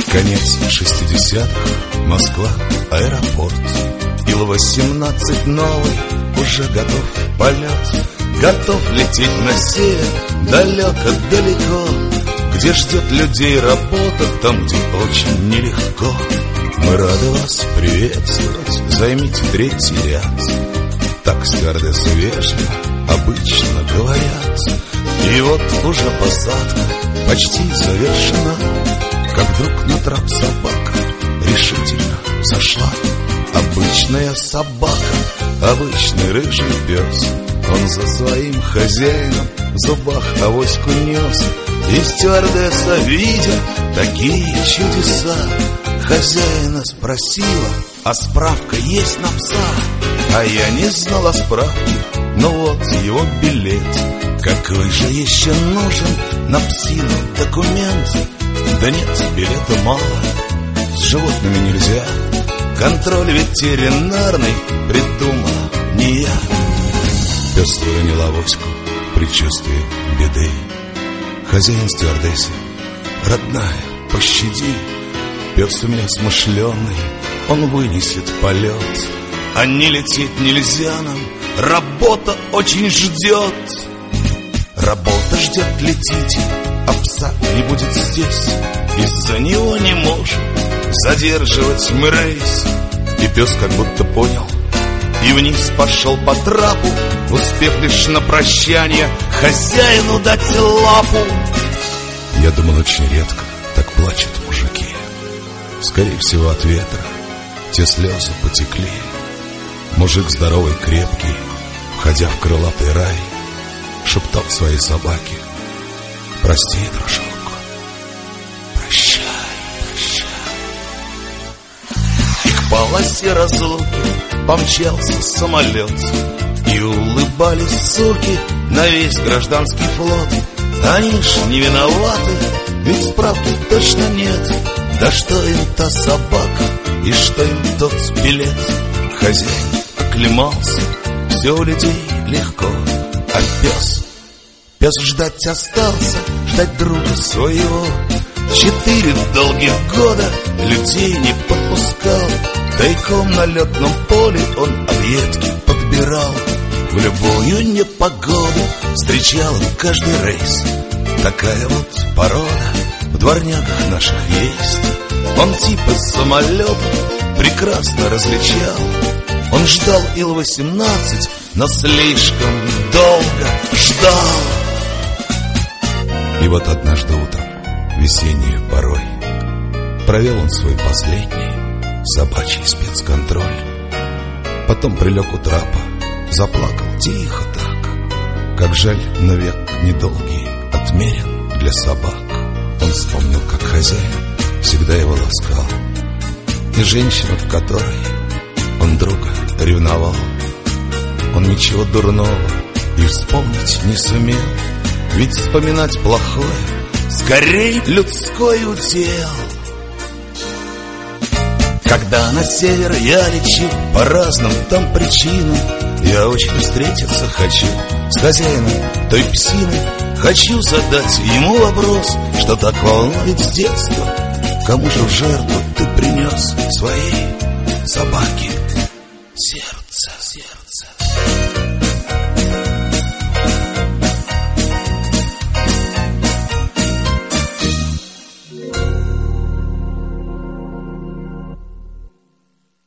Конец 60-х, Москва, аэропорт. Ил-18 новый, уже готов в полет. Готов лететь на север, далеко-далеко, где ждет людей работа, там, где очень нелегко. Мы рады вас приветствовать, займите третий ряд. Так стюардессы вежливо обычно говорят. И вот уже посадка почти завершена, как вдруг на трап собака решительно зашла. Обычная собака, обычный рыжий пес. Он за своим хозяином в зубах авоську нес. И стюардесса, видя такие чудеса, хозяина спросила: а справка есть на пса? А я не знал о справке, но вот его билет. Какой же еще нужен на псину документ? Да нет, билета мало, с животными нельзя. Контроль ветеринарный придумала не я. Пес выронил авоську, предчувствие беды. Хозяин стюардессе: родная, пощади. Пес у меня смышленый, он вынесет полет. А не лететь нельзя нам, работа очень ждет. Работа ждет, летите, а пса не будет здесь. Из-за него не можем задерживать мы рейс. И пес как будто понял и вниз пошел по трапу, успев лишь на прощание хозяину дать лапу. Я думал, очень редко так плачут мужики. Скорее всего, от ветра те слезы потекли. Мужик здоровый, крепкий, входя в крылатый рай, шептал своей собаке: прости, дружок, прощай, прощай. И к полосе разлуки помчался самолет, и улыбались суки на весь гражданский флот. Они ж не виноваты, ведь справки точно нет. Да что им та собака и что им тот билет? Хозяин оклемался, все у людей легко. А пес ждать остался, ждать друга своего. 4 долгих года людей не подпускал. Тайком на летном поле он объедки подбирал. В любую непогоду встречал он каждый рейс. Такая вот порода в дворняках наших есть. Он типа самолета прекрасно различал. Он ждал Ил-18, но слишком долго ждал. И вот однажды утром, весенней порой, провел он свой последний собачий спецконтроль. Потом прилег у трапа, заплакал тихо так. Как жаль, но век недолгий отмерен для собак. Он вспомнил, как хозяин всегда его ласкал, и женщину, в которой он друга ревновал. Он ничего дурного и вспомнить не сумел, ведь вспоминать плохое скорей людской удел. Когда на север я лечу по разным там причинам, я очень встретиться хочу с хозяином той псины. Хочу задать ему вопрос, что так волнует с детства: кому же в жертву ты принес своей собаке сердце?